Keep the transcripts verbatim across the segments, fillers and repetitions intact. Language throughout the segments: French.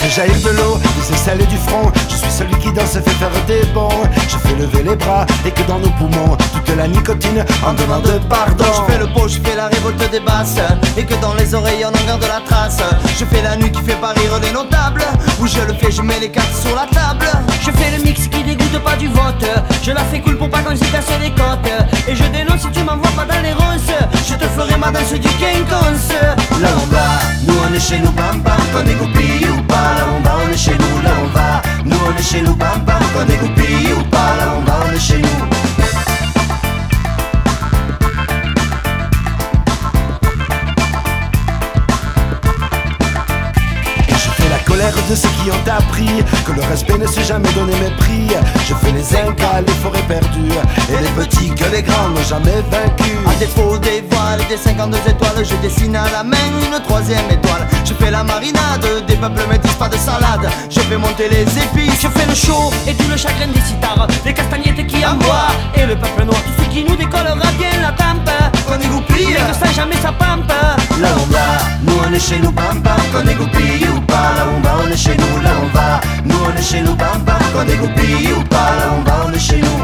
fais jaillir de l'eau, des aisselles du front. Je suis celui qui danse et fait faire des bonds. Je fais lever les bras et que dans nos poumons toute la nicotine en demande pardon. Je fais le beau, je fais la révolte des basses, et que dans les oreilles on en garde la trace. Je fais la nuit qui fait pas rire les notables. Où je le fais, je mets les cartes sur la table. Je fais le mix qui dégoûte pas du vote. Je la fais cool pour pas qu'on s'y casse les côtes. Et je dénonce si tu m'envoies pas dans les ronces. Je te ferai ma danse du quinconce. Là on va, nous on est chez nous, bam bam, qu'on est goupille ou pas. Là on va, on est chez nous, là on va. Nous on est chez nous, bam bam, qu'on est goupille ou pas. Là on va, on est chez nous. De ceux qui ont appris que le respect ne s'est jamais donné mépris. Je fais les incas, les forêts perdues, et les petits que les grands n'ont jamais vaincu. À défaut des voiles, des cinquante-deux étoiles, je dessine à la main une troisième étoile. Je fais la marinade, des peuples métis, pas de salade. Je fais monter les épices. Je fais le show et tout le chagrin des citares, les castagnettes qui envoient, et le peuple noir, tout ce qui nous décollera bien la tempe. Qu'on est goupille, mais que ça jamais sa pampe. Là on va, nous on est chez nous, bam bam, qu'on est goupille ou pas. Là on va, on est chez nous, là on va. Nous on est chez nous, bam bam, qu'on est goupille ou pas. Là on va, on est chez nous.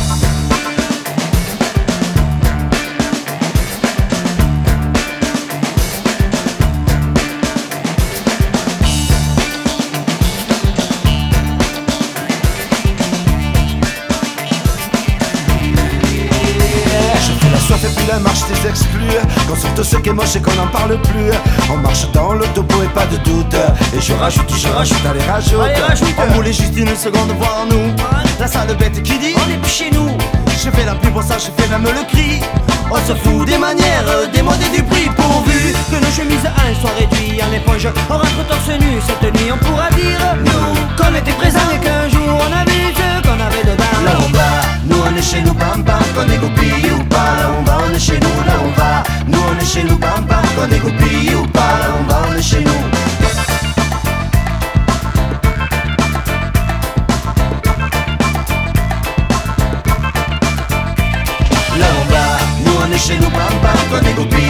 Et puis la marche des exclus, qu'on sorte ce qui est moche et qu'on n'en parle plus. On marche dans le topo et pas de doute. Et je rajoute, je rajoute, allez rajoute, allez, rajoute. On voulait juste une seconde voir nous. La sale bête qui dit on est plus chez nous. Je fais la pub pour ça, je fais même le cri. On se fout des manières, des modes et du prix. Pourvu que nos chemises à un soient réduites en éponge, on rentre torse nu. Cette nuit on pourra dire nous qu'on était présents et qu'un jour on a vu ce qu'on avait dedans. Là on va, nous on est chez nous, bam bam, qu'on est goupille ou pas. Là on va, on est chez nous, là on va. Nous on est chez nous, bam bam, qu'on est goupille ou pas. Là on va, on est chez nous. Là on va, nous on est chez nous, bam bam, qu'on est goupille.